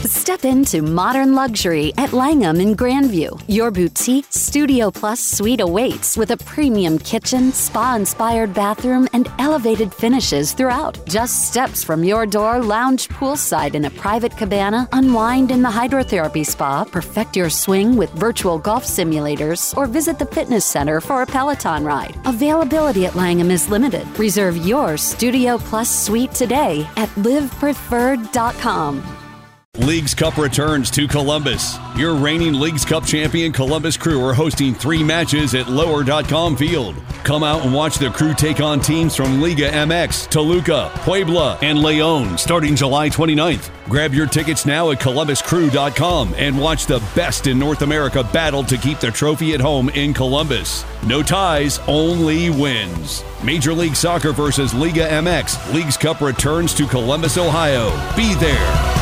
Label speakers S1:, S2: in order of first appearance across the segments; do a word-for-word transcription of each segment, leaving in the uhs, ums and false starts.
S1: Step into modern luxury at Langham in Grandview. Your boutique Studio Plus suite awaits with a premium kitchen, spa-inspired bathroom, and elevated finishes throughout. Just steps from your door, lounge poolside in a private cabana, unwind in the hydrotherapy spa, perfect your swing with virtual golf simulators, or visit the fitness center for a Peloton ride. Availability at Langham is limited. Reserve your Studio Plus suite today at live preferred dot com.
S2: Leagues Cup returns to Columbus. Your reigning Leagues Cup champion Columbus Crew are hosting three matches at lower dot com Field. Come out and watch the Crew take on teams from Liga M X, Toluca, Puebla, and Leon starting July twenty-ninth. Grab your tickets now at columbus crew dot com and watch the best in North America battle to keep the trophy at home in Columbus. No ties, only wins. Major League Soccer versus Liga M X. Leagues Cup returns to Columbus, Ohio. Be there.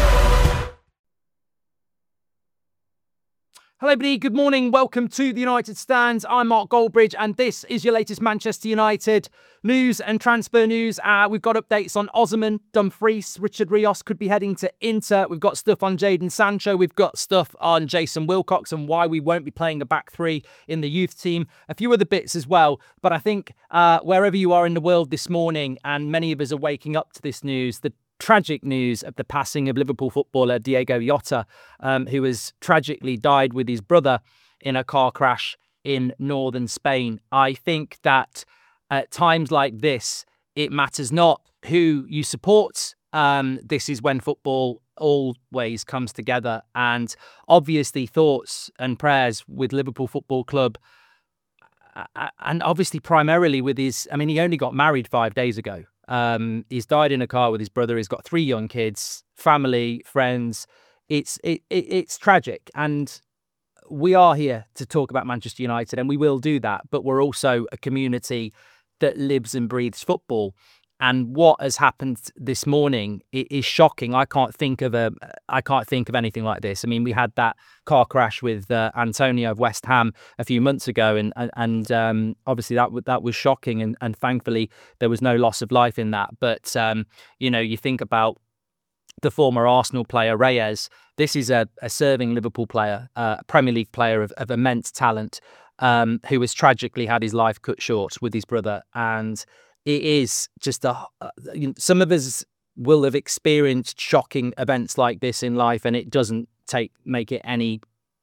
S3: Hello everybody, good morning, welcome to the United Stands. I'm Mark Goldbridge and this is your latest Manchester United news and transfer news. Uh, we've got updates on Osimhen, Dumfries, Richard Rios could be heading to Inter. We've got stuff on Jadon Sancho, we've got stuff on Jason Wilcox and why we won't be playing a back three in the youth team. A few other bits as well, but I think uh, wherever you are in the world this morning, and many of us are waking up to this news, the tragic news of the passing of Liverpool footballer Diego Jota, um, who has tragically died with his brother in a car crash in northern Spain. I think that at times like this, it matters not who you support. Um, this is when football always comes together. And obviously thoughts and prayers with Liverpool Football Club, and obviously primarily with his, I mean, he only got married five days ago. Um, he's died in a car with his brother. He's got three young kids, family, friends. It's it, it it's tragic, and we are here to talk about Manchester United, and we will do that. But we're also a community that lives and breathes football. And what has happened this morning is shocking. I can't think of a, I can't think of anything like this. I mean, we had that car crash with uh, Antonio of West Ham a few months ago, and and um, obviously that that was shocking. And, and thankfully there was no loss of life in that. But um, you know, you think about the former Arsenal player Reyes. This is a, a serving Liverpool player, uh, a Premier League player of, of immense talent, um, who has tragically had his life cut short with his brother. And it is just a, uh, you know, some of us will have experienced shocking events like this in life, and it doesn't take make it any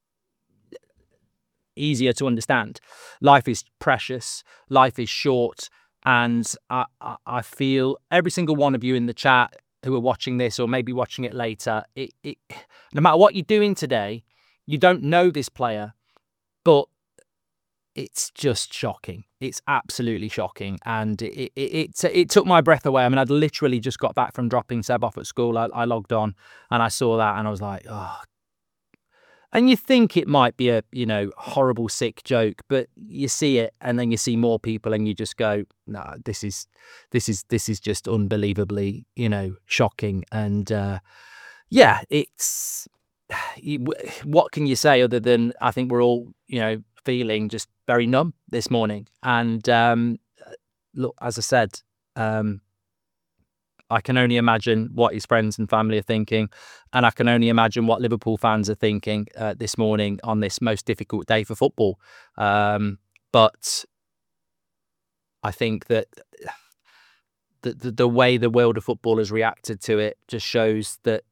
S3: easier to understand. Life is precious, life is short, and I, I, I feel every single one of you in the chat who are watching this or maybe watching it later, it, it, no matter what you're doing today, you don't know this player, but it's just shocking. It's absolutely shocking. And it, it it it took my breath away. I mean, I'd literally just got back from dropping Seb off at school. I, I logged on and I saw that and I was like, oh. And you think it might be a, you know, horrible, sick joke, but you see it and then you see more people and you just go, no, nah, this is, this is, this is just unbelievably, you know, shocking. And uh, yeah, it's, what can you say other than I think we're all, you know, feeling just very numb this morning. And um, look, as I said, um, I can only imagine what his friends and family are thinking, and I can only imagine what Liverpool fans are thinking uh, this morning on this most difficult day for football. Um, but I think that the, the the way the world of football has reacted to it just shows that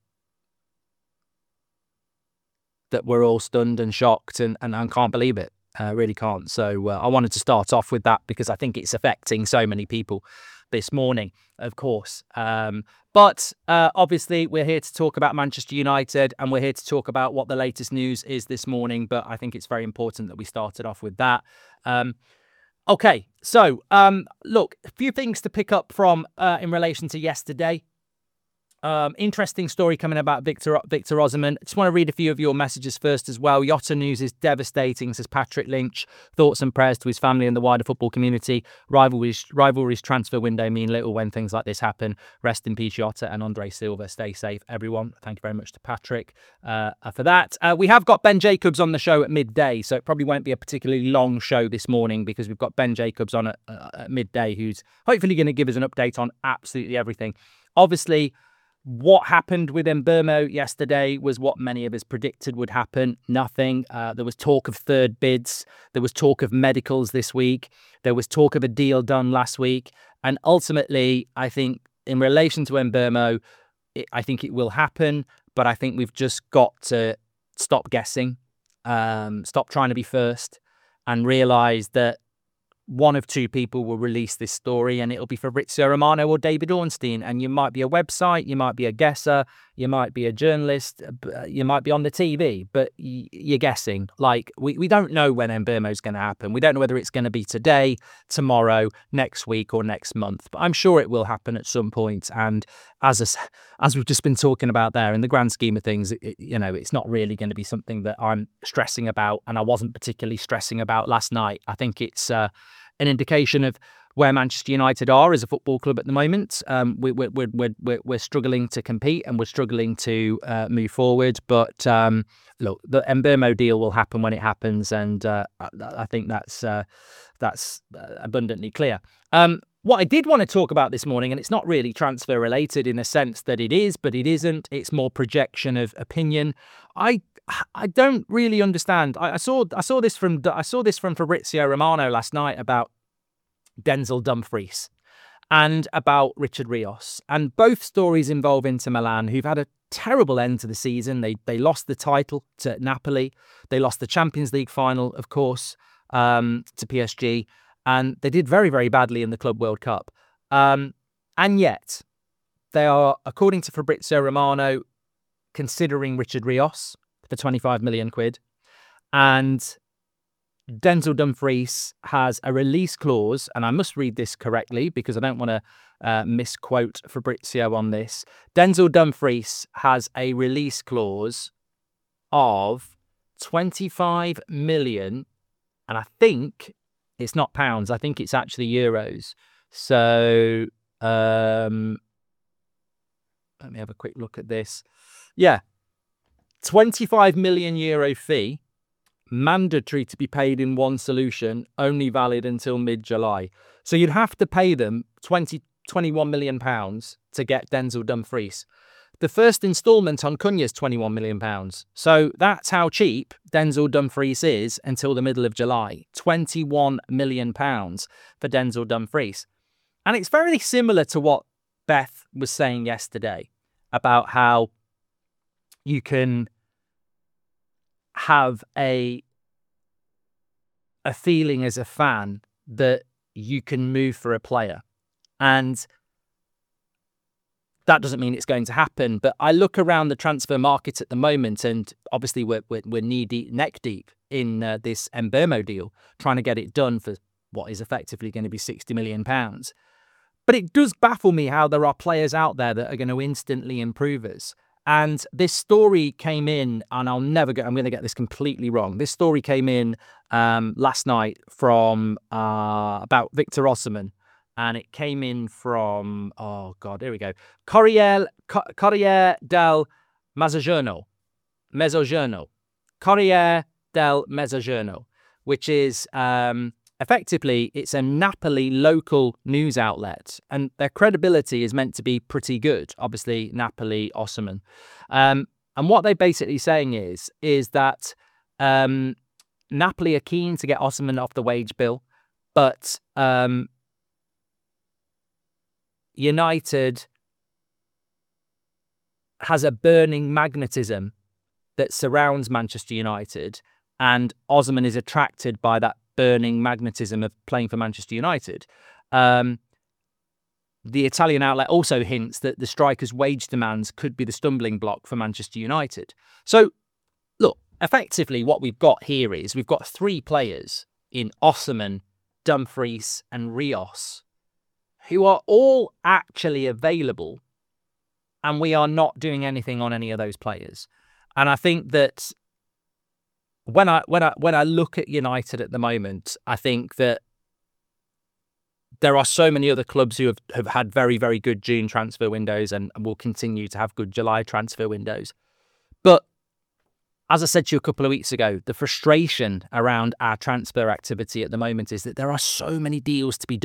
S3: that we're all stunned and shocked and, and, and can't believe it. I uh, really can't. So uh, I wanted to start off with that because I think it's affecting so many people this morning, of course. Um, but uh, obviously we're here to talk about Manchester United, and we're here to talk about what the latest news is this morning. But I think it's very important that we started off with that. Um, okay, so um, look, a few things to pick up from uh, in relation to yesterday. Um, interesting story coming about Victor Victor Osimhen. I just want to read a few of your messages first as well. Jota news is devastating, says Patrick Lynch. Thoughts and prayers to his family and the wider football community. Rivalries, rivalries transfer window mean little when things like this happen. Rest in peace, Jota and Andre Silva. Stay safe, everyone. Thank you very much to Patrick uh, for that. Uh, we have got Ben Jacobs on the show at midday, so it probably won't be a particularly long show this morning because we've got Ben Jacobs on at, uh, at midday, who's hopefully going to give us an update on absolutely everything. Obviously, What happened with Mbeumo yesterday was what many of us predicted would happen. Nothing. Uh, there was talk of third bids. There was talk of medicals this week. There was talk of a deal done last week. And ultimately, I think in relation to Mbeumo, it, I think it will happen. But I think we've just got to stop guessing, um, stop trying to be first, and realise that one of two people will release this story, and it'll be Fabrizio Romano or David Ornstein. And you might be a website, you might be a guesser, you might be a journalist, you might be on the T V, but you're guessing. Like, we, we don't know when Mbeumo is going to happen. We don't know whether it's going to be today, tomorrow, next week, or next month. But I'm sure it will happen at some point. And as a, as we've just been talking about there, in the grand scheme of things, it, you know, it's not really going to be something that I'm stressing about, and I wasn't particularly stressing about last night. I think it's uh, an indication of where Manchester United are as a football club at the moment. Um, we, we, we're, we're, we're, we're struggling to compete, and we're struggling to uh, move forward. But um, look, the Mbeumo deal will happen when it happens, and uh, I, I think that's uh, that's abundantly clear. Um, what I did want to talk about this morning, and it's not really transfer related in the sense that it is, but it isn't. It's more projection of opinion. I I don't really understand. I, I saw I saw this from I saw this from Fabrizio Romano last night about Denzel Dumfries and about Richard Rios, and both stories involve Inter Milan, who've had a terrible end to the season. They they lost the title to Napoli, they lost the Champions League final, of course, um, to P S G, and they did very very badly in the Club World Cup. Um, and yet they are, according to Fabrizio Romano, considering Richard Rios for twenty-five million quid, and Denzel Dumfries has a release clause, and I must read this correctly because I don't want to uh, misquote Fabrizio on this. Denzel Dumfries has a release clause of twenty-five million, and I think it's not pounds, I think it's actually euros. So um, let me have a quick look at this. Yeah, twenty-five million euro fee, mandatory to be paid in one solution, only valid until mid-July. So you'd have to pay them twenty, twenty-one million pounds to get Denzel Dumfries. The first instalment on Cunha is twenty-one million pounds. So that's how cheap Denzel Dumfries is until the middle of July. twenty-one million pounds for Denzel Dumfries. And it's very similar to what Beth was saying yesterday about how you can have a a feeling as a fan that you can move for a player, and that doesn't mean it's going to happen. But I look around the transfer market at the moment, and obviously we're we're, we're knee deep, neck deep in uh, this Mbeumo deal, trying to get it done for what is effectively going to be sixty million pounds. But it does baffle me how there are players out there that are going to instantly improve us. And this story came in, and I'll never get, I'm going to get this completely wrong. This story came in um, last night from uh, about Victor Osimhen, and it came in from, oh God, here we go. Corriere, Corriere del Mezzogiorno, Mezzogiorno, Corriere del Mezzogiorno, which is um, effectively, it's a Napoli local news outlet, and their credibility is meant to be pretty good. Obviously, Napoli, Osimhen. Um, and what they're basically saying is, is that um, Napoli are keen to get Osimhen off the wage bill, but um, United has a burning magnetism that surrounds Manchester United, and Osimhen is attracted by that burning magnetism of playing for Manchester United. Um, the Italian outlet also hints that the striker's wage demands could be the stumbling block for Manchester United. So, look, effectively what we've got here is we've got three players in Osimhen, Dumfries and Rios who are all actually available, and we are not doing anything on any of those players. And I think that When I when I when I look at United at the moment, I think that there are so many other clubs who have, have had very, very good June transfer windows and will continue to have good July transfer windows. But as I said to you a couple of weeks ago, the frustration around our transfer activity at the moment is that there are so many deals to be done.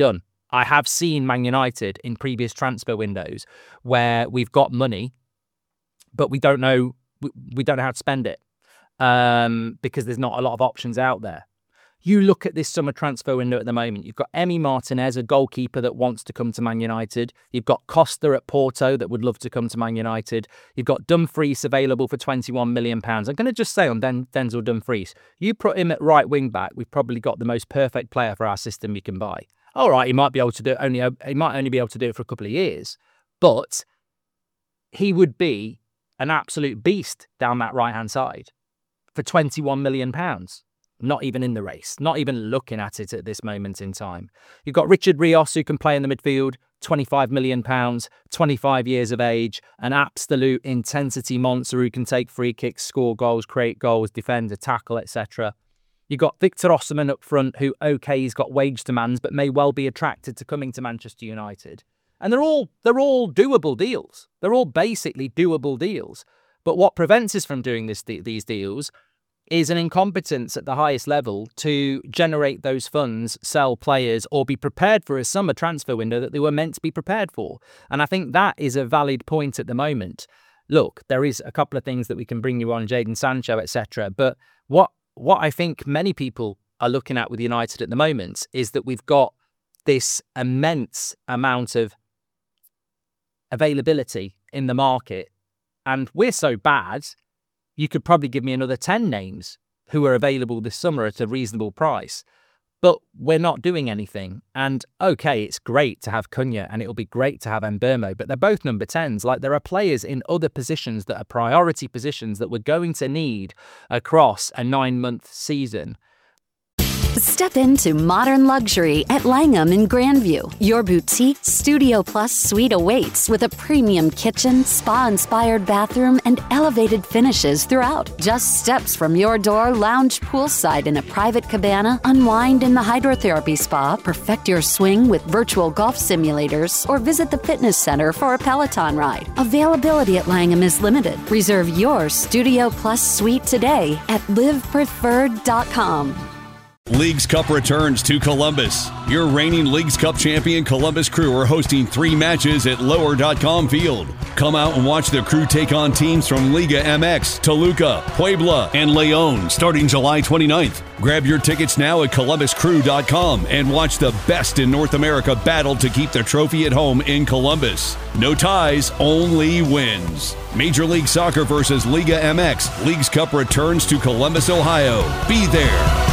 S3: I have seen Man United in previous transfer windows where we've got money, but we don't know we, we don't know how to spend it um, because there's not a lot of options out there. You look at this summer transfer window at the moment, you've got Emi Martinez, a goalkeeper that wants to come to Man United. You've got Costa at Porto that would love to come to Man United. You've got Dumfries available for twenty-one million pounds. I'm going to just say on Den- Denzel Dumfries, you put him at right wing back, we've probably got the most perfect player for our system we can buy. All right, he might be able to do it only, he might only be able to do it for a couple of years, but he would be an absolute beast down that right-hand side for twenty-one million pounds. Not even in the race, not even looking at it at this moment in time. You've got Richard Rios, who can play in the midfield, twenty-five million pounds, twenty-five years of age, an absolute intensity monster who can take free kicks, score goals, create goals, defend, tackle, et cetera. You've got Victor Osimhen up front, who, okay, he's got wage demands, but may well be attracted to coming to Manchester United. And they're all they're all doable deals. They're all basically doable deals. But what prevents us from doing this these deals is an incompetence at the highest level to generate those funds, sell players, or be prepared for a summer transfer window that they were meant to be prepared for. And I think that is a valid point at the moment. Look, there is a couple of things that we can bring you on, Jadon Sancho, et cetera. But what what I think many people are looking at with United at the moment is that we've got this immense amount of availability in the market, and we're so bad, you could probably give me another ten names who are available this summer at a reasonable price. But we're not doing anything. And okay, it's great to have Cunha and it'll be great to have Mbeumo, but they're both number tens. Like, there are players in other positions that are priority positions that we're going to need across a nine-month season.
S1: Step into modern luxury at Langham in Grandview. Your boutique Studio Plus suite awaits with a premium kitchen, spa-inspired bathroom, and elevated finishes throughout. Just steps from your door, lounge poolside in a private cabana, unwind in the hydrotherapy spa, perfect your swing with virtual golf simulators, or visit the fitness center for a Peloton ride. Availability at Langham is limited. Reserve your Studio Plus suite today at live preferred dot com.
S2: Leagues Cup returns to Columbus. Your reigning Leagues Cup champion Columbus Crew are hosting three matches at lower dot com Field. Come out and watch the Crew take on teams from Liga M X, Toluca, Puebla, and León starting July twenty-ninth. Grab your tickets now at columbus crew dot com and watch the best in North America battle to keep the trophy at home in Columbus. No ties, only wins. Major League Soccer versus Liga M X. Leagues Cup returns to Columbus, Ohio. Be there.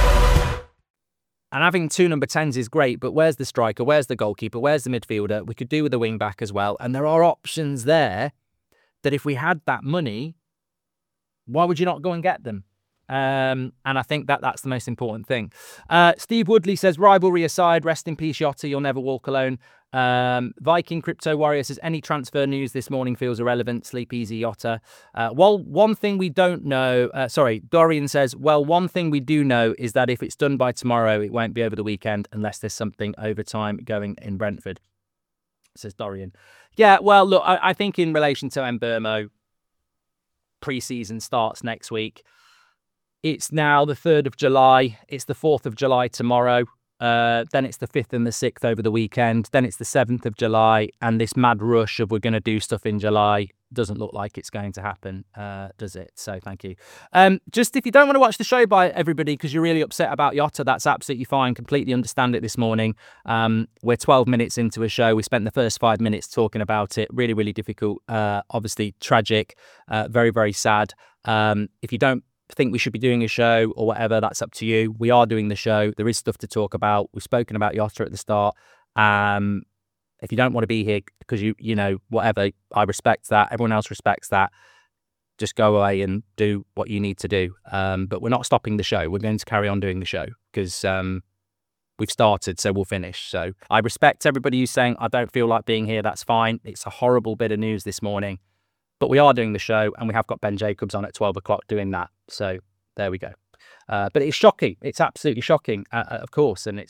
S3: And having two number tens is great, but where's the striker? Where's the goalkeeper? Where's the midfielder? We could do with a wing back as well. And there are options there that if we had that money, why would you not go and get them? Um, and I think that that's the most important thing. Uh, Steve Woodley says, rivalry aside, rest in peace, Jota, you'll never walk alone. Um, Viking Crypto Warrior says, any transfer news this morning feels irrelevant. Sleep easy, Jota. Uh, well, one thing we don't know, uh, sorry, Dorian says, well, one thing we do know is that if it's done by tomorrow, it won't be over the weekend unless there's something overtime going in Brentford, says Dorian. Yeah, well, look, I, I think in relation to Mbeumo, pre-season starts next week. It's now the third of July. It's the fourth of July tomorrow. Uh, then it's the fifth and the sixth over the weekend. Then it's the seventh of July. And this mad rush of we're going to do stuff in July doesn't look like it's going to happen, uh, does it? So thank you. Um, just if you don't want to watch the show by everybody because you're really upset about Jota, that's absolutely fine. Completely understand it this morning. Um, we're twelve minutes into a show. We spent the first five minutes talking about it. Really, really difficult. Uh, obviously tragic. Uh, very, very sad. Um, if you don't think we should be doing a show or whatever, that's up to you. We are doing the show. There is stuff to talk about. We've spoken about Jota at the start. Um, if you don't want to be here because you, you know, whatever, I respect that. Everyone else respects that. Just go away and do what you need to do. Um, but we're not stopping the show. We're going to carry on doing the show because um, we've started, so we'll finish. So I respect everybody who's saying, I don't feel like being here. That's fine. It's a horrible bit of news this morning. But we are doing the show, and we have got Ben Jacobs on at twelve o'clock doing that. So there we go. Uh, but it's shocking. It's absolutely shocking, uh, of course. And it's not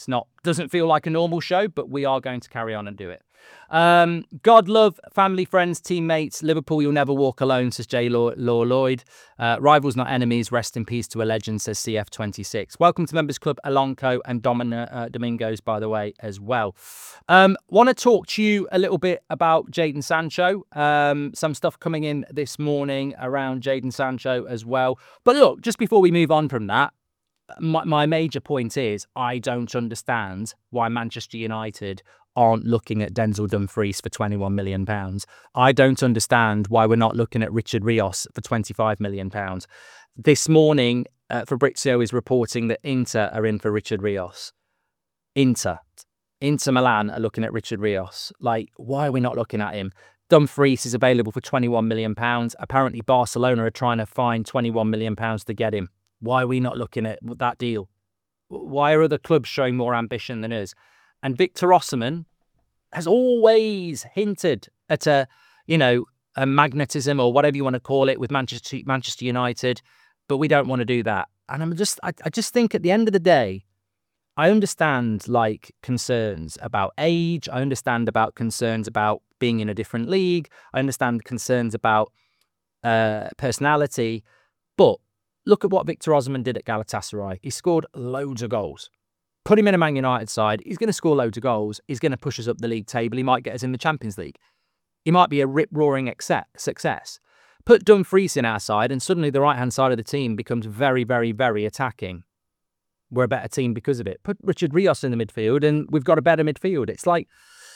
S3: Doesn't feel like a normal show, but we are going to carry on and do it. Um, God love, family, friends, teammates. Liverpool, you'll never walk alone, says J. Law, Law Lloyd. Uh, rivals, not enemies. Rest in peace to a legend, says C F twenty-six. Welcome to Members Club, Alonco and Domina, uh, Domingos, by the way, as well. Um, want to talk to you a little bit about Jadon Sancho. Um, some stuff coming in this morning around Jadon Sancho as well. But look, just before we move on from that, My, my major point is I don't understand why Manchester United aren't looking at Denzel Dumfries for twenty-one million pounds. I don't understand why we're not looking at Richard Rios for twenty-five million pounds. This morning, uh, Fabrizio is reporting that Inter are in for Richard Rios. Inter. Inter Milan are looking at Richard Rios. Like, why are we not looking at him? Dumfries is available for twenty-one million pounds. Apparently, Barcelona are trying to find twenty-one million pounds to get him. Why are we not looking at that deal? Why are other clubs showing more ambition than us? And Victor Osimhen has always hinted at a, you know, a magnetism or whatever you want to call it with Manchester Manchester United, but we don't want to do that. And I'm just, I, I just think at the end of the day, I understand like concerns about age. I understand about concerns about being in a different league. I understand concerns about uh, personality, but look at what Victor Osimhen did at Galatasaray. He scored loads of goals. Put him in a Man United side. He's going to score loads of goals. He's going to push us up the league table. He might get us in the Champions League. He might be a rip-roaring success. Put Dumfries in our side and suddenly the right-hand side of the team becomes very, very, very attacking. We're a better team because of it. Put Richard Rios in the midfield and we've got a better midfield. It's like,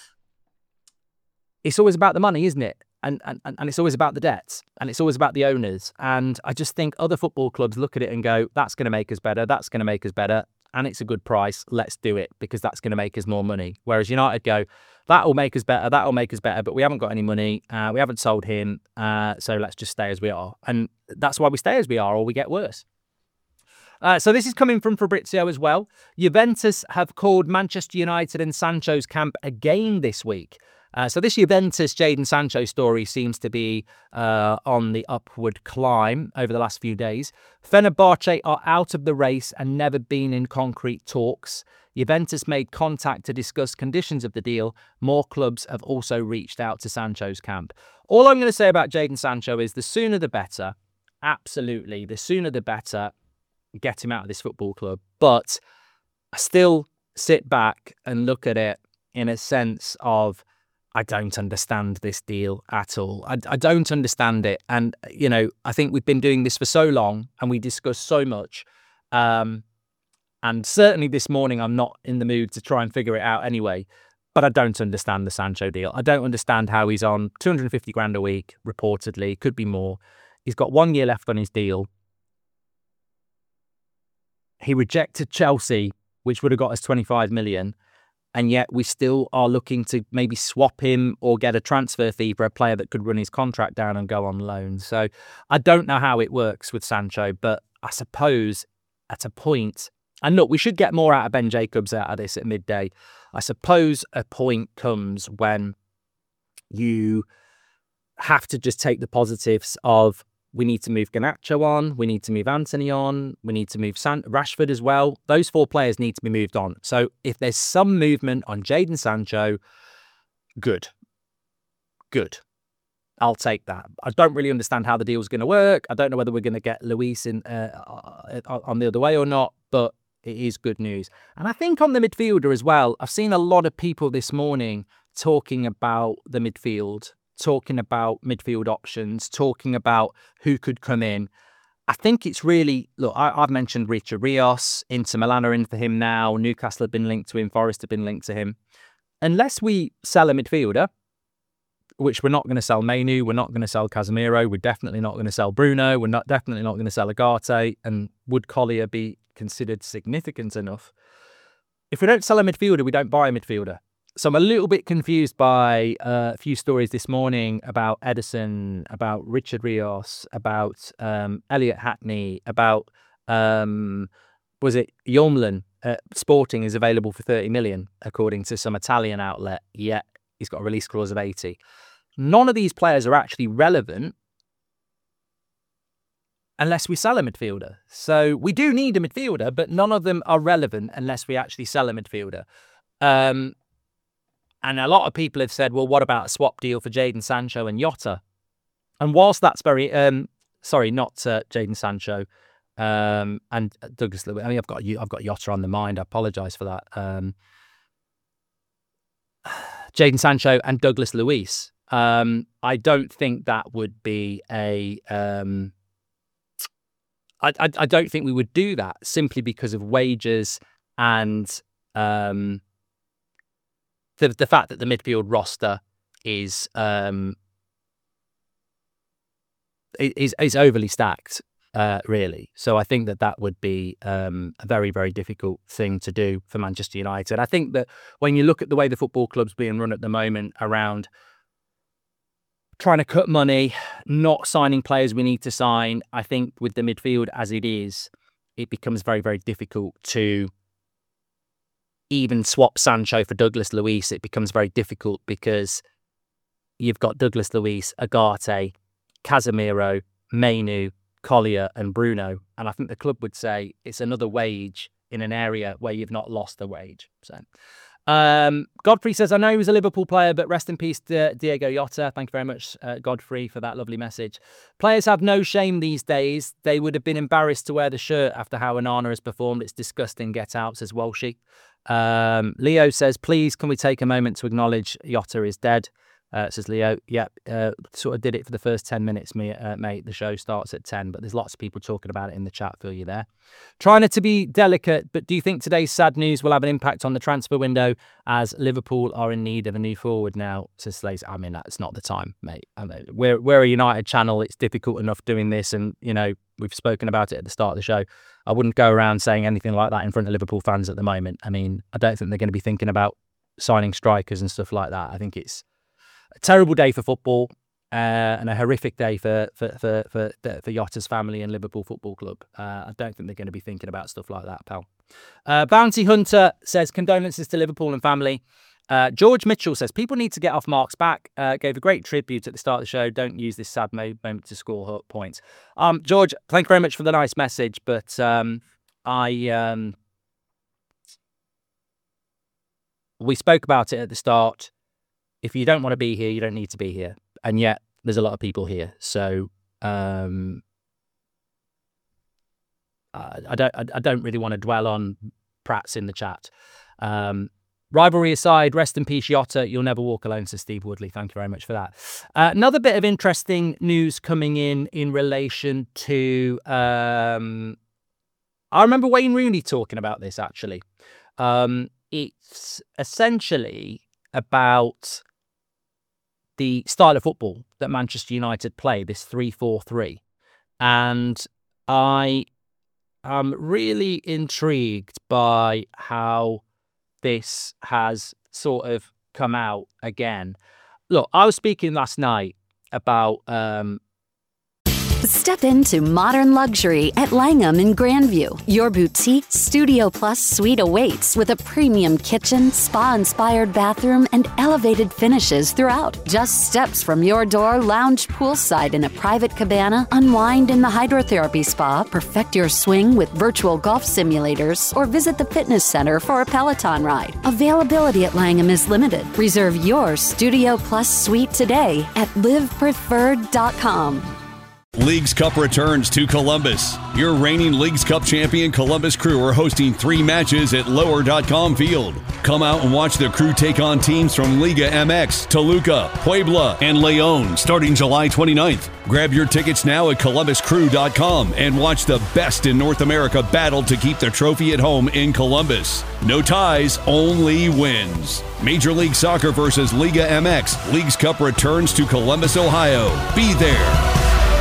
S3: it's always about the money, isn't it? And, and and it's always about the debts and it's always about the owners. And I just think other football clubs look at it and go, that's going to make us better. That's going to make us better. And it's a good price. Let's do it because that's going to make us more money. Whereas United go, that will make us better. That will make us better. But we haven't got any money. Uh, we haven't sold him. Uh, so let's just stay as we are. And that's why we stay as we are or we get worse. Uh, so this is coming from Fabrizio as well. Juventus have called Manchester United and Sancho's camp again this week. Uh, so this Juventus Jadon Sancho story seems to be uh, on the upward climb over the last few days. Fenerbahce are out of the race and never been in concrete talks. Juventus made contact to discuss conditions of the deal. More clubs have also reached out to Sancho's camp. All I'm going to say about Jadon Sancho is the sooner the better. Absolutely. The sooner the better. Get him out of this football club. But I still sit back and look at it in a sense of, I don't understand this deal at all. I, I don't understand it. And, you know, I think we've been doing this for so long and we discuss so much. Um, and certainly this morning, I'm not in the mood to try and figure it out anyway. But I don't understand the Sancho deal. I don't understand how he's on two hundred fifty grand a week, reportedly. Could be more. He's got one year left on his deal. He rejected Chelsea, which would have got us twenty-five million. And yet we still are looking to maybe swap him or get a transfer fee for a player that could run his contract down and go on loan. So I don't know how it works with Sancho, but I suppose at a point, and look, we should get more out of Ben Jacobs out of this at midday. I suppose a point comes when you have to just take the positives of, we need to move Garnacho on. We need to move Anthony on. We need to move San- Rashford as well. Those four players need to be moved on. So if there's some movement on Jadon Sancho, good. Good. I'll take that. I don't really understand how the deal's going to work. I don't know whether we're going to get Luis in uh, on the other way or not, but it is good news. And I think on the midfielder as well, I've seen a lot of people this morning talking about the midfield, talking about midfield options, talking about who could come in. I think it's really, look, I, I've mentioned Richard Rios, Inter Milan are in for him now, Newcastle have been linked to him, Forest have been linked to him. Unless we sell a midfielder, which we're not going to sell Mainu, we're not going to sell Casemiro, we're definitely not going to sell Bruno, we're not definitely not going to sell Agate, and would Collier be considered significant enough? If we don't sell a midfielder, we don't buy a midfielder. So I'm a little bit confused by uh, a few stories this morning about Ederson, about Richard Rios, about um, Elliot Hackney, about, um, was it Yomlin? Uh, Sporting is available for thirty million, according to some Italian outlet, yet he's got a release clause of eighty. None of these players are actually relevant. unless we sell a midfielder. So we do need a midfielder, but none of them are relevant unless we actually sell a midfielder. Um, and a lot of people have said, well, what about a swap deal for Jadon Sancho and Jota? And whilst that's very, um, sorry, not uh, Jadon Sancho um, and Douglas Luiz. I mean, I've got I've got Jota on the mind. I apologise for that. Um, Jadon Sancho and Douglas Luiz. Um, I don't think that would be a. Um, I, I I don't think we would do that simply because of wages and um, the the fact that the midfield roster is um, is is overly stacked, uh, really. So I think that that would be um, a very, very difficult thing to do for Manchester United. I think that when you look at the way the football club's being run at the moment around trying to cut money, not signing players we need to sign, I think with the midfield as it is, it becomes very, very difficult to even swap Sancho for Douglas Luiz. It becomes very difficult because you've got Douglas Luiz, Agate, Casemiro, Mainu, Collier and Bruno. And I think the club would say it's another wage in an area where you've not lost a wage. So, um, Godfrey says, I know he was a Liverpool player, but rest in peace to Diego Jota. Thank you very much, uh, Godfrey, for that lovely message. Players have no shame these days. They would have been embarrassed to wear the shirt after how Onana has performed. It's disgusting. Get out, says Walshy. Um, Leo says, please, can we take a moment to acknowledge Jota is dead? Uh, says Leo, yep, uh, sort of did it for the first ten minutes, me, uh, mate. The show starts at ten, but there's lots of people talking about it in the chat. Feel you there. Trying not to be delicate, but do you think today's sad news will have an impact on the transfer window as Liverpool are in need of a new forward now? Says Slays, I mean, that's not the time, mate. I mean, we're, we're a United channel. It's difficult enough doing this, and, you know, we've spoken about it at the start of the show. I wouldn't go around saying anything like that in front of Liverpool fans at the moment. I mean, I don't think they're going to be thinking about signing strikers and stuff like that. I think it's a terrible day for football uh, and a horrific day for for for for, for Jota's family and Liverpool Football Club. Uh, I don't think they're going to be thinking about stuff like that, pal. Uh, Bounty Hunter says, condolences to Liverpool and family. Uh, George Mitchell says, people need to get off Mark's back. Uh, gave a great tribute at the start of the show. Don't use this sad moment to score points. Um, George, thank you very much for the nice message, but um, I... Um, we spoke about it at the start. If you don't want to be here, you don't need to be here. And yet, there's a lot of people here. So, um, I don't I don't really want to dwell on Prats in the chat. Um, rivalry aside, rest in peace, Jota. You'll never walk alone, says Steve Woodley. Thank you very much for that. Uh, another bit of interesting news coming in in relation to... Um, I remember Wayne Rooney talking about this, actually. Um, it's essentially about the style of football that Manchester United play, this three four three. And I am really intrigued by how this has sort of come out again. Look, I was speaking last night about... Um,
S1: Step into modern luxury at Langham in Grandview. Your boutique Studio Plus suite awaits with a premium kitchen, spa-inspired bathroom, and elevated finishes throughout. Just steps from your door, lounge poolside in a private cabana, unwind in the hydrotherapy spa, perfect your swing with virtual golf simulators, or visit the fitness center for a Peloton ride. Availability at Langham is limited. Reserve your Studio Plus suite today at live preferred dot com.
S2: Leagues Cup returns to Columbus. Your reigning Leagues Cup champion Columbus Crew are hosting three matches at lower dot com field. Come out and watch the Crew take on teams from Liga M X, Toluca, Puebla, and León starting July twenty-ninth. Grab your tickets now at columbus crew dot com and watch the best in North America battle to keep the trophy at home in Columbus. No ties, only wins. Major League Soccer versus Liga M X. Leagues Cup returns to Columbus, Ohio. Be there.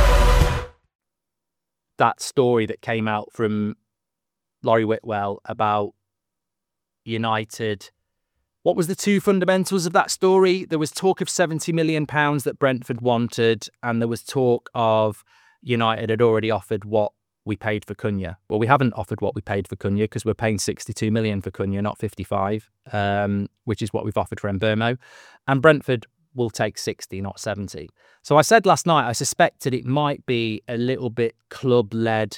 S3: That story that came out from Laurie Whitwell about United. What was the two fundamentals of that story? There was talk of seventy million pounds that Brentford wanted, and there was talk of United had already offered what we paid for Cunha. Well, we haven't offered what we paid for Cunha because we're paying sixty-two million for Cunha, not fifty-five, um, which is what we've offered for Mbeumo. And Brentford will take sixty, not seventy. So I said last night, I suspected it might be a little bit club-led,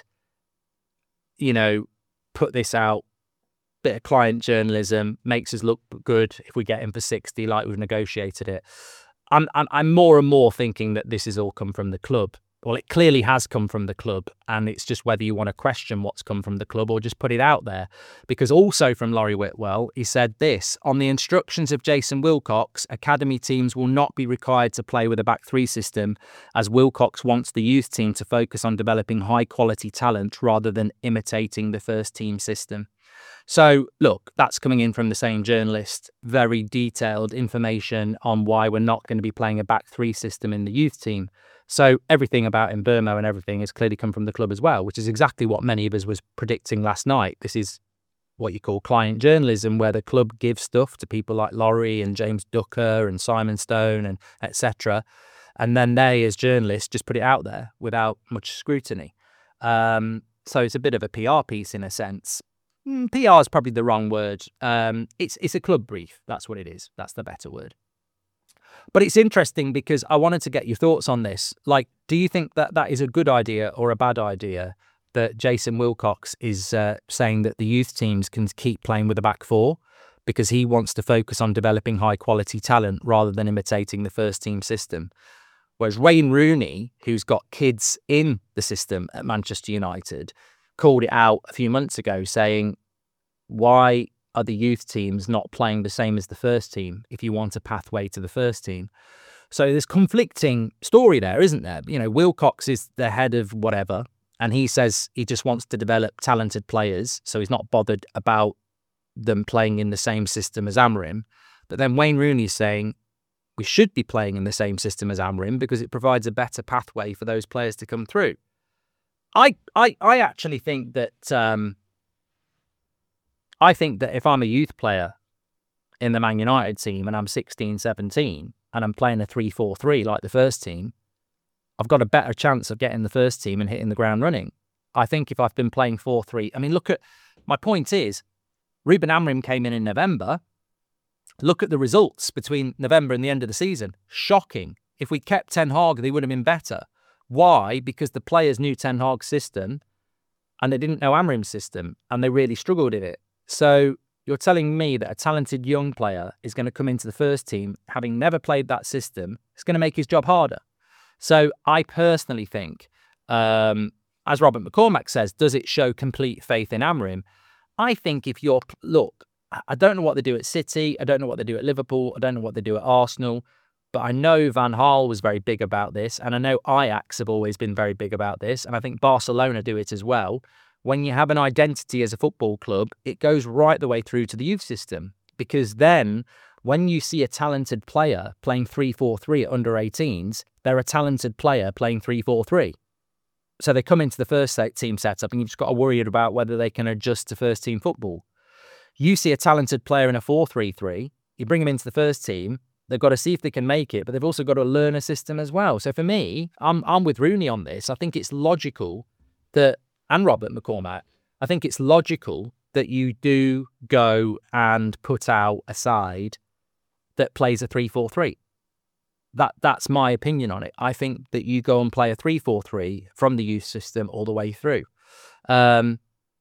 S3: you know, put this out, bit of client journalism, makes us look good if we get him for sixty, like we've negotiated it. I'm, I'm, I'm more and more thinking that this has all come from the club. Well, it clearly has come from the club, and it's just whether you want to question what's come from the club or just put it out there. Because also from Laurie Whitwell, he said this: on the instructions of Jason Wilcox, academy teams will not be required to play with a back three system, as Wilcox wants the youth team to focus on developing high quality talent rather than imitating the first team system. So, look, that's coming in from the same journalist, very detailed information on why we're not going to be playing a back three system in the youth team. So everything about Mbeumo and everything has clearly come from the club as well, which is exactly what many of us was predicting last night. This is what you call client journalism, where the club gives stuff to people like Laurie and James Ducker and Simon Stone and et cetera. And then they, as journalists, just put it out there without much scrutiny. Um, so it's a bit of a P R piece in a sense. Mm, P R is probably the wrong word. Um, it's it's a club brief. That's what it is. That's the better word. But it's interesting because I wanted to get your thoughts on this. Like, do you think that that is a good idea or a bad idea that Jason Wilcox is uh, saying that the youth teams can keep playing with a back four because he wants to focus on developing high quality talent rather than imitating the first team system? Whereas Wayne Rooney, who's got kids in the system at Manchester United, called it out a few months ago saying, why are the youth teams not playing the same as the first team if you want a pathway to the first team? So there's conflicting story there, isn't there? You know, Wilcox is the head of whatever, and he says he just wants to develop talented players, so he's not bothered about them playing in the same system as Amorim. But then Wayne Rooney is saying we should be playing in the same system as Amorim because it provides a better pathway for those players to come through. I I, I actually think that... Um, I think that if I'm a youth player in the Man United team and I'm sixteen, seventeen and I'm playing a three four three like the first team, I've got a better chance of getting the first team and hitting the ground running. I think if I've been playing four three, I mean, look at, my point is, Ruben Amorim came in in November. Look at the results between November and the end of the season. Shocking. If we kept Ten Hag, they would have been better. Why? Because the players knew Ten Hag's system and they didn't know Amorim's system and they really struggled in it. So you're telling me that a talented young player is going to come into the first team, having never played that system, it's going to make his job harder. So I personally think, um, as Robert McCormack says, does it show complete faith in Amorim? I think if you're, look, I don't know what they do at City, I don't know what they do at Liverpool, I don't know what they do at Arsenal, but I know Van Gaal was very big about this, and I know Ajax have always been very big about this, and I think Barcelona do it as well. When you have an identity as a football club, it goes right the way through to the youth system. Because then, when you see a talented player playing three four three at under eighteens, they're a talented player playing three four three. So they come into the first team setup and you've just got to worry about whether they can adjust to first team football. You see a talented player in a four three three, you bring them into the first team, they've got to see if they can make it, but they've also got to learn a system as well. So for me, I'm, I'm with Rooney on this. I think it's logical that, and Robert McCormack, I think it's logical that you do go and put out a side that plays a three four three. That That's my opinion on it. I think that you go and play a three four three from the youth system all the way through. Um,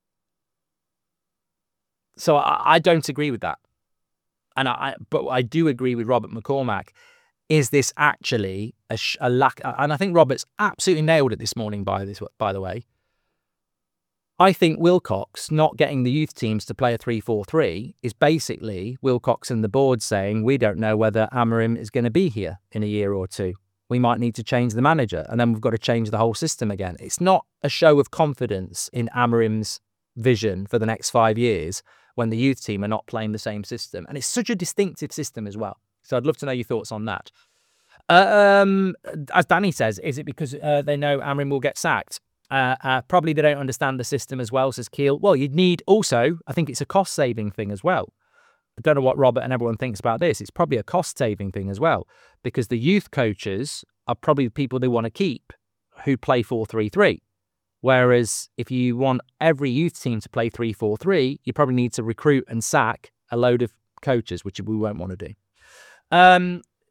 S3: so I, I don't agree with that. And I, but I do agree with Robert McCormack. Is this actually a, sh- a lack? And I think Robert's absolutely nailed it this morning, by this, by the way. I think Wilcox not getting the youth teams to play a three four three is basically Wilcox and the board saying, we don't know whether Amorim is going to be here in a year or two. We might need to change the manager, and then we've got to change the whole system again. It's not a show of confidence in Amorim's vision for the next five years when the youth team are not playing the same system. And it's such a distinctive system as well. So I'd love to know your thoughts on that. Um, as Danny says, is it because uh, they know Amorim will get sacked? Uh, uh, probably they don't understand the system as well, says Keel. Well, you'd need also, I think it's a cost-saving thing as well. I don't know what Robert and everyone thinks about this. It's probably a cost-saving thing as well, because the youth coaches are probably the people they want to keep who play four three three. Whereas if you want every youth team to play three four three, you probably need to recruit and sack a load of coaches, which we won't want to do. Um,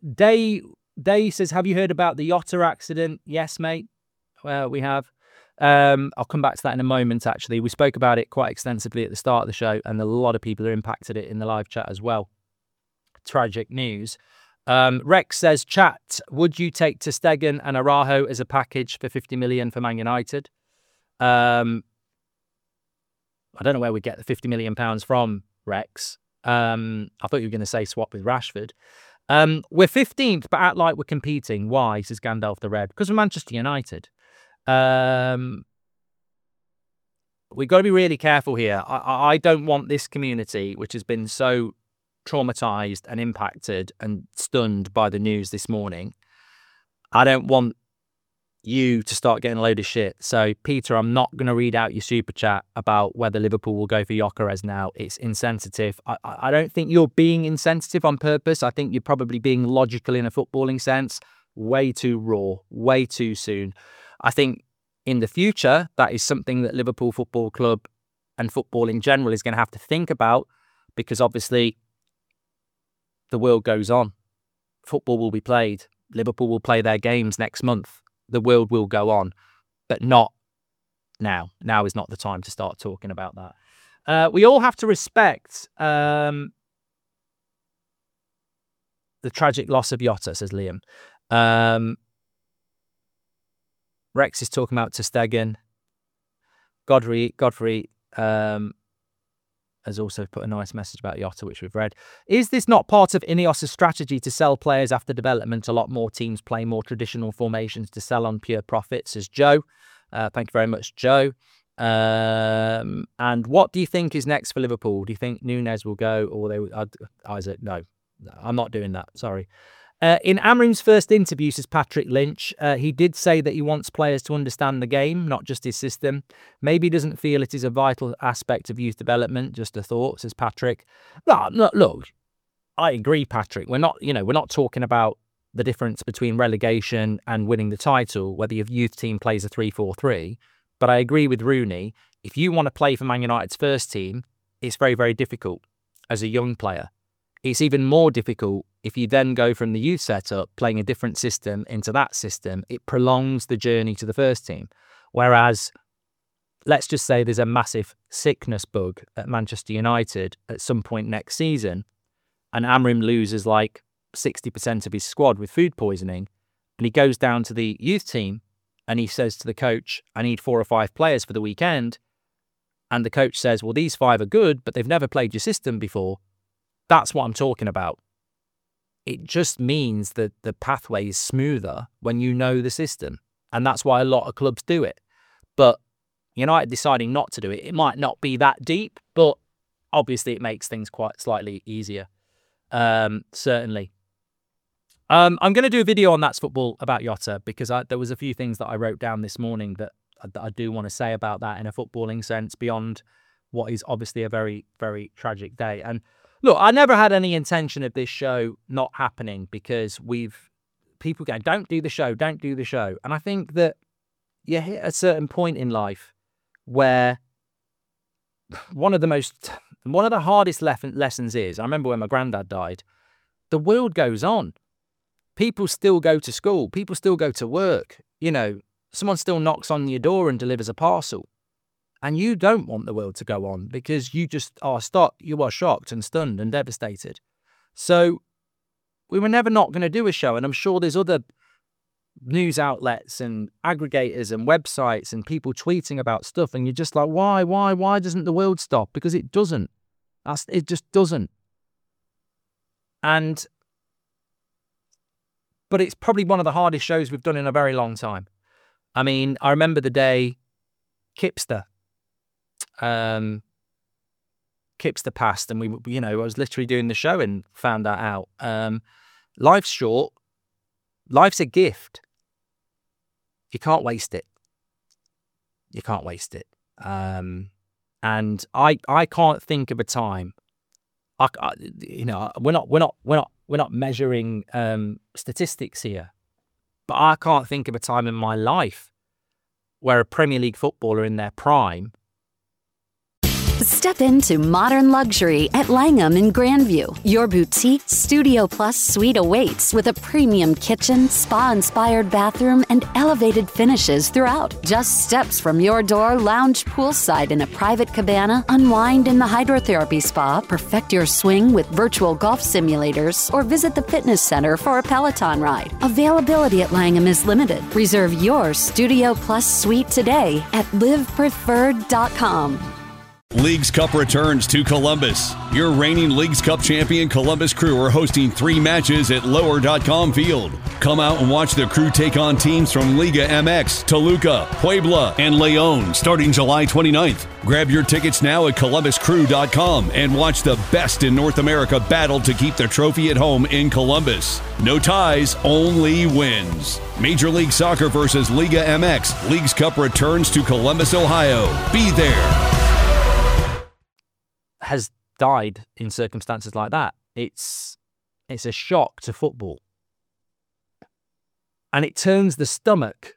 S3: Day Day says, have you heard about the Jota accident? Yes, mate. Well, we have. Um, I'll come back to that in a moment, actually. We spoke about it quite extensively at the start of the show, and a lot of people are impacted it in the live chat as well. Tragic news. Um, Rex says, chat, would you take ter Stegen and Araujo as a package for fifty million for Man United? Um, I don't know where we get the fifty million pounds from, Rex. Um, I thought you were going to say swap with Rashford. Um, we're fifteenth, but act like we're competing. Why, says Gandalf the Red? Because we're Manchester United. Um, we've got to be really careful here. I, I don't want this community, which has been so traumatized and impacted and stunned by the news this morning. I don't want you to start getting a load of shit. So, Peter, I'm not going to read out your super chat about whether Liverpool will go for Gyökeres now. It's insensitive. I, I don't think you're being insensitive on purpose. I think you're probably being logical in a footballing sense. Way too raw, way too soon. I think in the future, that is something that Liverpool Football Club and football in general is going to have to think about, because obviously the world goes on. Football will be played. Liverpool will play their games next month. The world will go on, but not now. Now is not the time to start talking about that. Uh, we all have to respect um, the tragic loss of Jota, says Liam. Um, Rex is talking about ter Stegen. Godfrey, Godfrey um, has also put a nice message about Jota, which we've read. Is this not part of Ineos' strategy to sell players after development? A lot more teams play more traditional formations to sell on pure profit, says Joe. Uh, thank you very much, Joe. Um, and what do you think is next for Liverpool? Do you think Nunez will go, or they uh, Isaac? No, I'm not doing that. Sorry. Uh, in Amrim's first interview, says Patrick Lynch, uh, he did say that he wants players to understand the game, not just his system. Maybe he doesn't feel it is a vital aspect of youth development. Just a thought, says Patrick. No, no, look, I agree, Patrick. We're not, you know, we're not talking about the difference between relegation and winning the title, whether your youth team plays a three four three. But I agree with Rooney. If you want to play for Man United's first team, it's very, very difficult as a young player. It's even more difficult if you then go from the youth setup, playing a different system, into that system. It prolongs the journey to the first team. Whereas, let's just say there's a massive sickness bug at Manchester United at some point next season, and Amrim loses like sixty percent of his squad with food poisoning, and he goes down to the youth team and he says to the coach, I need four or five players for the weekend. And the coach says, well, these five are good, but they've never played your system before. That's what I'm talking about. It just means that the pathway is smoother when you know the system. And that's why a lot of clubs do it. But United deciding not to do it, it might not be that deep, but obviously it makes things quite slightly easier. Um, certainly. Um, I'm going to do a video on That's Football about Jota, because I, there was a few things that I wrote down this morning that, that I do want to say about that in a footballing sense, beyond what is obviously a very, very tragic day. And look, I never had any intention of this show not happening, because we've people go, don't do the show, don't do the show. And I think that you hit a certain point in life where one of the most, one of the hardest le- lessons is, I remember when my granddad died, the world goes on. People still go to school. People still go to work. You know, someone still knocks on your door and delivers a parcel. And you don't want the world to go on, because you just are stuck. You are shocked and stunned and devastated. So we were never not going to do a show. And I'm sure there's other news outlets and aggregators and websites and people tweeting about stuff. And you're just like, why, why, why doesn't the world stop? Because it doesn't. That's, it just doesn't. And, but it's probably one of the hardest shows we've done in a very long time. I mean, I remember the day Kipster, Um, Kipster passed, and we, you know, I was literally doing the show and found that out. Um, life's short. Life's a gift. You can't waste it. You can't waste it. Um, and I, I can't think of a time. I, I, you know, we're not, we're not, we're not, we're not measuring um, statistics here, but I can't think of a time in my life where a Premier League footballer in their prime
S1: Step into modern luxury at Langham in Grandview. Your boutique Studio Plus suite awaits with a premium kitchen, spa-inspired bathroom, and elevated finishes throughout. Just steps from your door, lounge poolside in a private cabana, unwind in the hydrotherapy spa, perfect your swing with virtual golf simulators, or visit the fitness center for a Peloton ride. Availability at Langham is limited. Reserve your Studio Plus suite today at live preferred dot com.
S2: Leagues Cup returns to Columbus. Your reigning Leagues Cup champion Columbus Crew are hosting three matches at lower dot com field. Come out and watch the Crew take on teams from Liga M X, Toluca, Puebla, and León starting July twenty-ninth. Grab your tickets now at columbus crew dot com and watch the best in North America battle to keep the trophy at home in Columbus. No ties, only wins. Major League Soccer versus Liga M X. Leagues Cup returns to Columbus, Ohio. Be there.
S3: Has died in circumstances like that. It's it's a shock to football. And it turns the stomach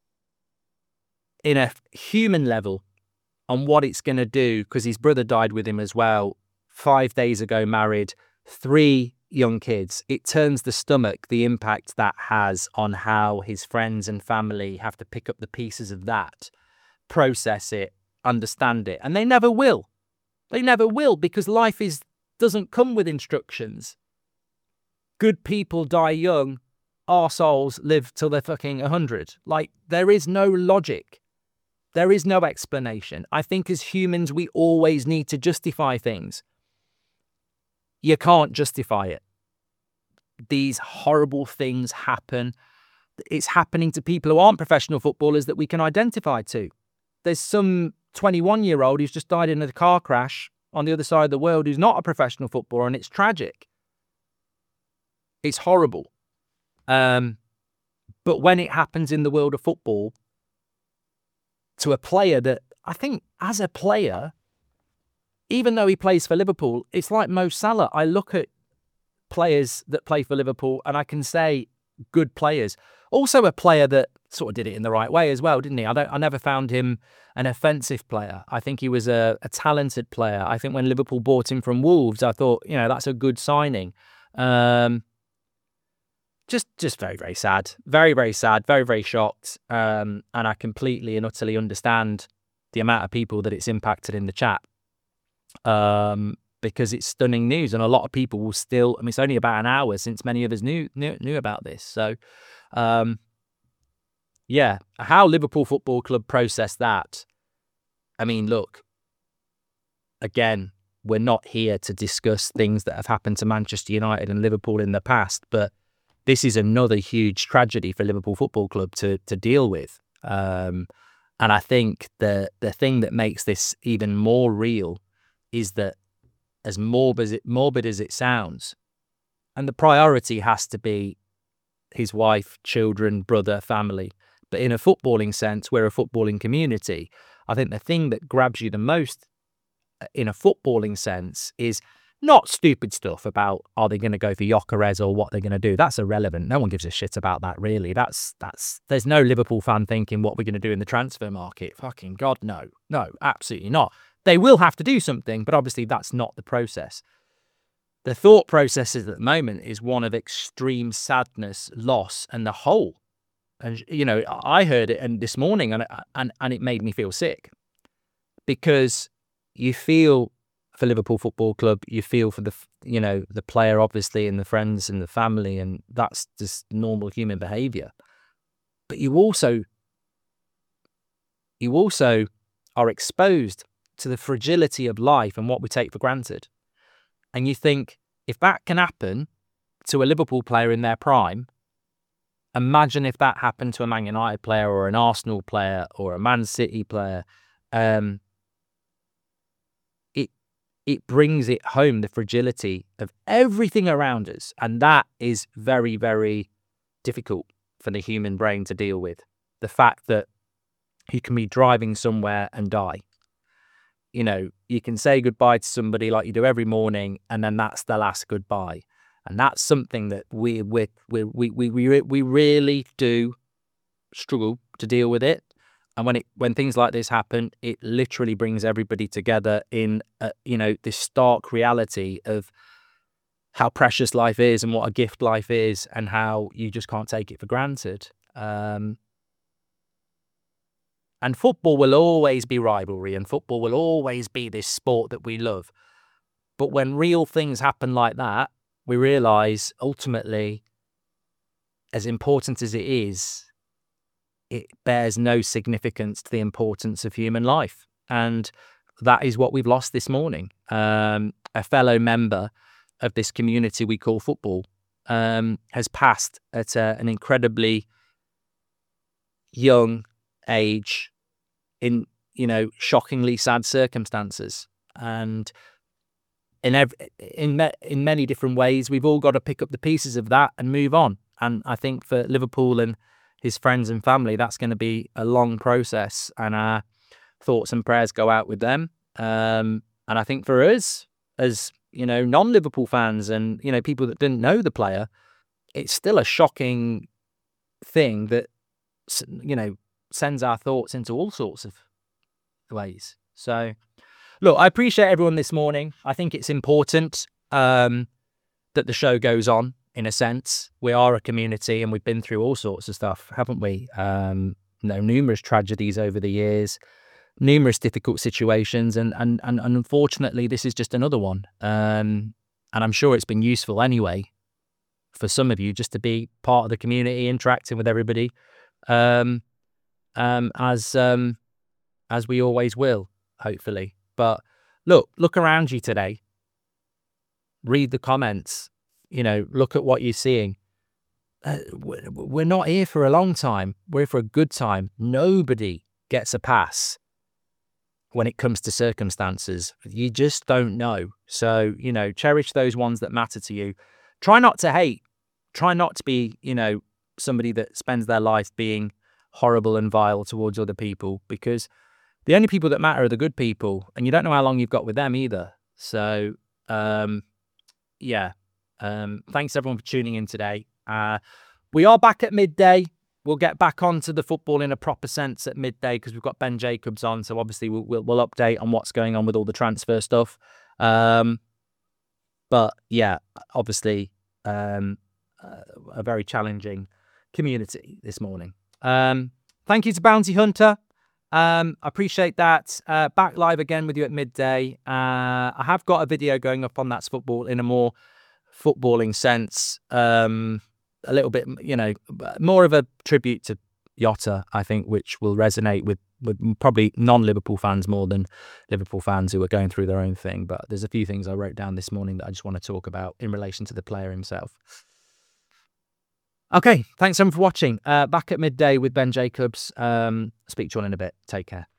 S3: in a human level on what it's going to do, because his brother died with him as well, five days ago, married, three young kids. It turns the stomach, the impact that has on how his friends and family have to pick up the pieces of that, process it, understand it. And they never will. They never will, because life is doesn't come with instructions. Good people die young. Arseholes live till they're fucking one hundred. Like, there is no logic. There is no explanation. I think as humans, we always need to justify things. You can't justify it. These horrible things happen. It's happening to people who aren't professional footballers that we can identify to. There's some twenty-one-year-old who's just died in a car crash on the other side of the world who's not a professional footballer, and it's tragic. It's horrible. Um, but when it happens in the world of football to a player that, I think as a player, even though he plays for Liverpool, it's like Mo Salah. I look at players that play for Liverpool and I can say good players. Also a player that sort of did it in the right way as well, didn't he? I don't. I never found him an offensive player. I think he was a, a talented player. I think when Liverpool bought him from Wolves, I thought, you know, that's a good signing. Um, just, just very, very sad. Very, very sad. Very, very shocked. Um, and I completely and utterly understand the amount of people that it's impacted in the chat. Um, because it's stunning news, and a lot of people will still. I mean, it's only about an hour since many of us knew knew, knew about this. So. Um, Yeah, how Liverpool Football Club processed that. I mean, look, again, we're not here to discuss things that have happened to Manchester United and Liverpool in the past, but this is another huge tragedy for Liverpool Football Club to to deal with. Um, and I think the the thing that makes this even more real is that, as morbid as it, morbid as it sounds, and the priority has to be his wife, children, brother, family. But in a footballing sense, we're a footballing community. I think the thing that grabs you the most in a footballing sense is not stupid stuff about, are they going to go for Gyökeres or what they're going to do? That's irrelevant. No one gives a shit about that, really. That's, that's, there's no Liverpool fan thinking what we're going to do in the transfer market. Fucking God, no. No, absolutely not. They will have to do something, but obviously that's not the process. The thought process at the moment is one of extreme sadness, loss, and the whole. And, you know, I heard it and this morning and, and and it made me feel sick, because you feel for Liverpool Football Club, you feel for the, you know, the player, obviously, and the friends and the family, and that's just normal human behavior. But you also, you also are exposed to the fragility of life and what we take for granted. And you think, if that can happen to a Liverpool player in their prime, imagine if that happened to a Man United player or an Arsenal player or a Man City player. Um, it it brings it home, the fragility of everything around us. And that is very, very difficult for the human brain to deal with. The fact that you can be driving somewhere and die. You know, you can say goodbye to somebody like you do every morning, and then that's the last goodbye. And that's something that we we we we we we really do struggle to deal with it. And when it when things like this happen, it literally brings everybody together in, uh, you know, this stark reality of how precious life is and what a gift life is and how you just can't take it for granted. Um, and football will always be rivalry, and football will always be this sport that we love. But when real things happen like that, we realise ultimately, as important as it is, it bears no significance to the importance of human life. And that is what we've lost this morning. Um, a fellow member of this community we call football um, has passed at a, an incredibly young age in, you know, shockingly sad circumstances. And in ev- in me- in many different ways, we've all got to pick up the pieces of that and move on. And I think for Liverpool and his friends and family, that's going to be a long process, and our thoughts and prayers go out with them. Um, and I think for us, as, you know, non-Liverpool fans and, you know, people that didn't know the player, it's still a shocking thing that, you know, sends our thoughts into all sorts of ways. So, look, I appreciate everyone this morning. I think it's important um, that the show goes on, in a sense. We are a community and we've been through all sorts of stuff, haven't we? Um, you know, numerous tragedies over the years, numerous difficult situations, and and and, and unfortunately, this is just another one. Um, and I'm sure it's been useful anyway for some of you just to be part of the community, interacting with everybody, um, um, as um, as we always will, hopefully. But look, look around you today. Read the comments. You know, look at what you're seeing. Uh, we're not here for a long time. We're here for a good time. Nobody gets a pass when it comes to circumstances. You just don't know. So, you know, cherish those ones that matter to you. Try not to hate. Try not to be, you know, somebody that spends their life being horrible and vile towards other people, because the only people that matter are the good people, and you don't know how long you've got with them either. So, um, yeah. Um, thanks everyone for tuning in today. Uh, we are back at midday. We'll get back onto the football in a proper sense at midday because we've got Ben Jacobs on. So obviously we'll, we'll, we'll update on what's going on with all the transfer stuff. Um, but yeah, obviously um, uh, a very challenging community this morning. Um, thank you to Bounty Hunter. Um, I appreciate that. Uh, back live again with you at midday. Uh, I have got a video going up on That's Football in a more footballing sense, um, a little bit, you know, more of a tribute to Jota, I think, which will resonate with, with probably non-Liverpool fans more than Liverpool fans who are going through their own thing. But there's a few things I wrote down this morning that I just want to talk about in relation to the player himself. Okay, thanks everyone for watching. Uh, back at midday with Ben Jacobs. Um, speak to you all in a bit. Take care.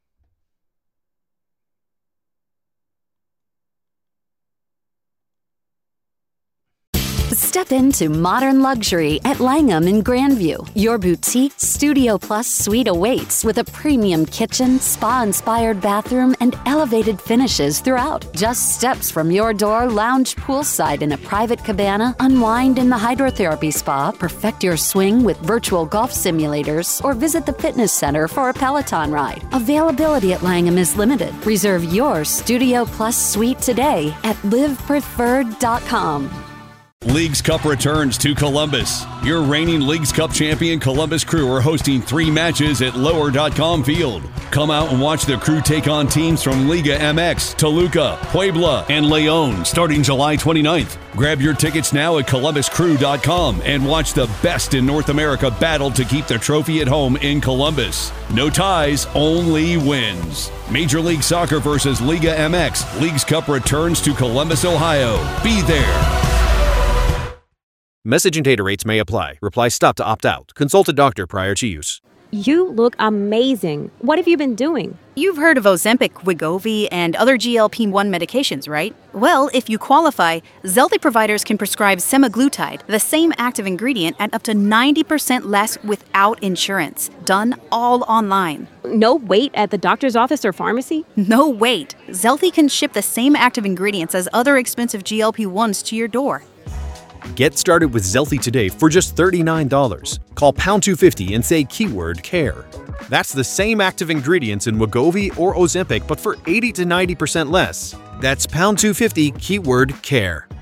S1: Step into modern luxury at Langham in Grandview. Your boutique Studio Plus suite awaits with a premium kitchen, spa-inspired bathroom, and elevated finishes throughout. Just steps from your door, lounge poolside in a private cabana, unwind in the hydrotherapy spa, perfect your swing with virtual golf simulators, or visit the fitness center for a Peloton ride. Availability at Langham is limited. Reserve your Studio Plus suite today at live preferred dot com.
S2: Leagues Cup returns to Columbus. Your reigning Leagues Cup champion Columbus Crew are hosting three matches at lower dot com field. Come out and watch the Crew take on teams from Liga M X, Toluca, Puebla, and León starting July twenty-ninth. Grab your tickets now at columbus crew dot com and watch the best in North America battle to keep the trophy at home in Columbus. No ties, only wins. Major League Soccer versus Liga M X. Leagues Cup returns to Columbus, Ohio. Be there.
S4: Message and data rates may apply. Reply stop to opt out. Consult a doctor prior to use.
S5: You look amazing. What have you been doing?
S6: You've heard of Ozempic, Wegovy, and other G L P one medications, right? Well, if you qualify, Zelty providers can prescribe semaglutide, the same active ingredient, at up to ninety percent less without insurance. Done all online.
S5: No wait at the doctor's office or pharmacy?
S6: No wait. Zelty can ship the same active ingredients as other expensive G L P ones to your door.
S4: Get started with Zelty today for just thirty-nine dollars. Call pound two fifty and say keyword CARE. That's the same active ingredients in Wegovy or Ozempic, but for eighty to ninety percent less. That's pound two fifty, keyword CARE.